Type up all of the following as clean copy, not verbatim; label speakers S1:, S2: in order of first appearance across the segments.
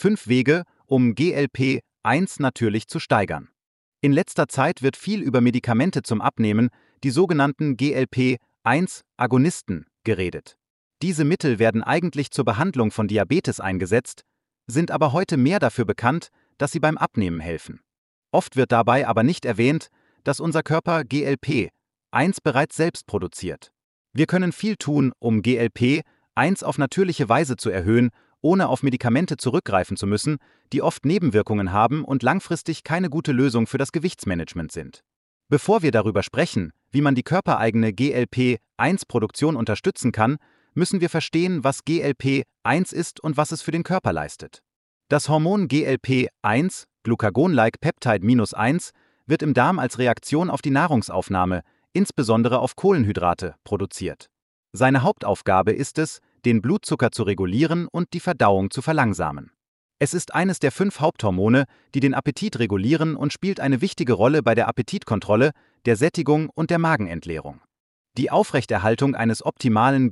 S1: 5 Wege, um GLP-1 natürlich zu steigern. In letzter Zeit wird viel über Medikamente zum Abnehmen, die sogenannten GLP-1-Agonisten, geredet. Diese Mittel werden eigentlich zur Behandlung von Diabetes eingesetzt, sind aber heute mehr dafür bekannt, dass sie beim Abnehmen helfen. Oft wird dabei aber nicht erwähnt, dass unser Körper GLP-1 bereits selbst produziert. Wir können viel tun, um GLP-1 auf natürliche Weise zu erhöhen, ohne auf Medikamente zurückgreifen zu müssen, die oft Nebenwirkungen haben und langfristig keine gute Lösung für das Gewichtsmanagement sind. Bevor wir darüber sprechen, wie man die körpereigene GLP-1-Produktion unterstützen kann, müssen wir verstehen, was GLP-1 ist und was es für den Körper leistet. Das Hormon GLP-1, Glucagon-like Peptide-1, wird im Darm als Reaktion auf die Nahrungsaufnahme, insbesondere auf Kohlenhydrate, produziert. Seine Hauptaufgabe ist es, den Blutzucker zu regulieren und die Verdauung zu verlangsamen. Es ist eines der 5 Haupthormone, die den Appetit regulieren und spielt eine wichtige Rolle bei der Appetitkontrolle, der Sättigung und der Magenentleerung. Die Aufrechterhaltung eines optimalen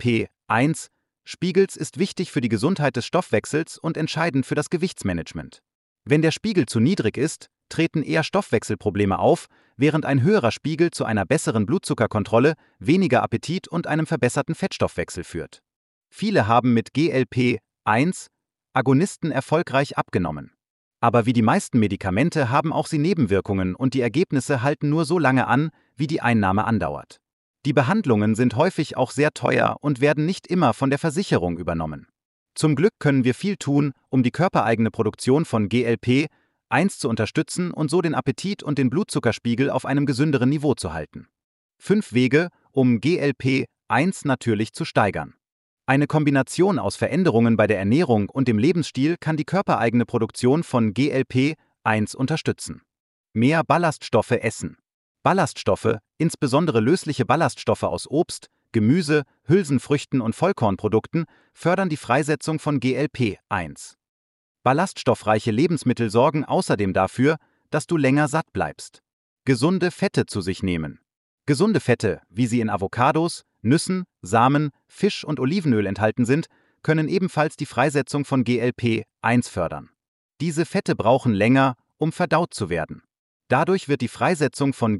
S1: GLP-1-Spiegels ist wichtig für die Gesundheit des Stoffwechsels und entscheidend für das Gewichtsmanagement. Wenn der Spiegel zu niedrig ist, treten eher Stoffwechselprobleme auf, während ein höherer Spiegel zu einer besseren Blutzuckerkontrolle, weniger Appetit und einem verbesserten Fettstoffwechsel führt. Viele haben mit GLP-1-Agonisten erfolgreich abgenommen. Aber wie die meisten Medikamente haben auch sie Nebenwirkungen und die Ergebnisse halten nur so lange an, wie die Einnahme andauert. Die Behandlungen sind häufig auch sehr teuer und werden nicht immer von der Versicherung übernommen. Zum Glück können wir viel tun, um die körpereigene Produktion von GLP-1 zu unterstützen und so den Appetit und den Blutzuckerspiegel auf einem gesünderen Niveau zu halten. 5 Wege, um GLP-1 natürlich zu steigern. Eine Kombination aus Veränderungen bei der Ernährung und dem Lebensstil kann die körpereigene Produktion von GLP-1 unterstützen. Mehr Ballaststoffe essen. Ballaststoffe, insbesondere lösliche Ballaststoffe aus Obst, Gemüse, Hülsenfrüchten und Vollkornprodukten, fördern die Freisetzung von GLP-1. Ballaststoffreiche Lebensmittel sorgen außerdem dafür, dass du länger satt bleibst. Gesunde Fette zu sich nehmen. Gesunde Fette, wie sie in Avocados, Nüssen, Samen, Fisch und Olivenöl enthalten sind, können ebenfalls die Freisetzung von GLP-1 fördern. Diese Fette brauchen länger, um verdaut zu werden. Dadurch wird die Freisetzung von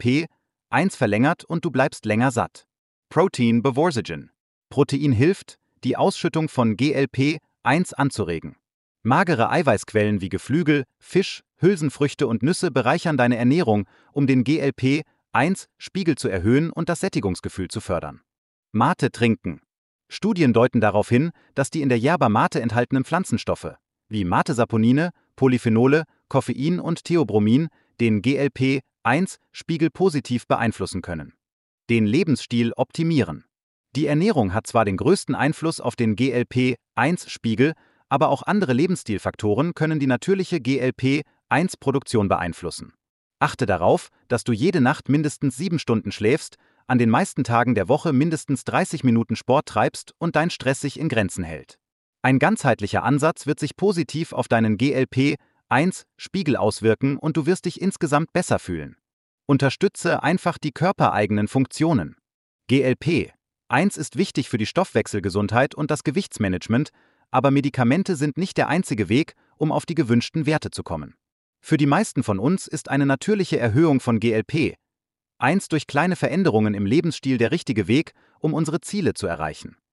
S1: GLP-1 verlängert und du bleibst länger satt. Protein Bevorsagen. Protein hilft, die Ausschüttung von GLP-1 anzuregen. Magere Eiweißquellen wie Geflügel, Fisch, Hülsenfrüchte und Nüsse bereichern deine Ernährung, um den GLP-1-Spiegel zu erhöhen und das Sättigungsgefühl zu fördern. Mate trinken. Studien deuten darauf hin, dass die in der Yerba Mate enthaltenen Pflanzenstoffe, wie Mate-Saponine, Polyphenole, Koffein und Theobromin, den GLP-1-Spiegel positiv beeinflussen können. Den Lebensstil optimieren. Die Ernährung hat zwar den größten Einfluss auf den GLP-1-Spiegel, aber auch andere Lebensstilfaktoren können die natürliche GLP-1-Produktion beeinflussen. Achte darauf, dass du jede Nacht mindestens 7 Stunden schläfst, an den meisten Tagen der Woche mindestens 30 Minuten Sport treibst und dein Stress sich in Grenzen hält. Ein ganzheitlicher Ansatz wird sich positiv auf deinen GLP-1-Spiegel auswirken und du wirst dich insgesamt besser fühlen. Unterstütze einfach die körpereigenen Funktionen. GLP-1 ist wichtig für die Stoffwechselgesundheit und das Gewichtsmanagement, aber Medikamente sind nicht der einzige Weg, um auf die gewünschten Werte zu kommen. Für die meisten von uns ist eine natürliche Erhöhung von GLP-1 durch kleine Veränderungen im Lebensstil der richtige Weg, um unsere Ziele zu erreichen.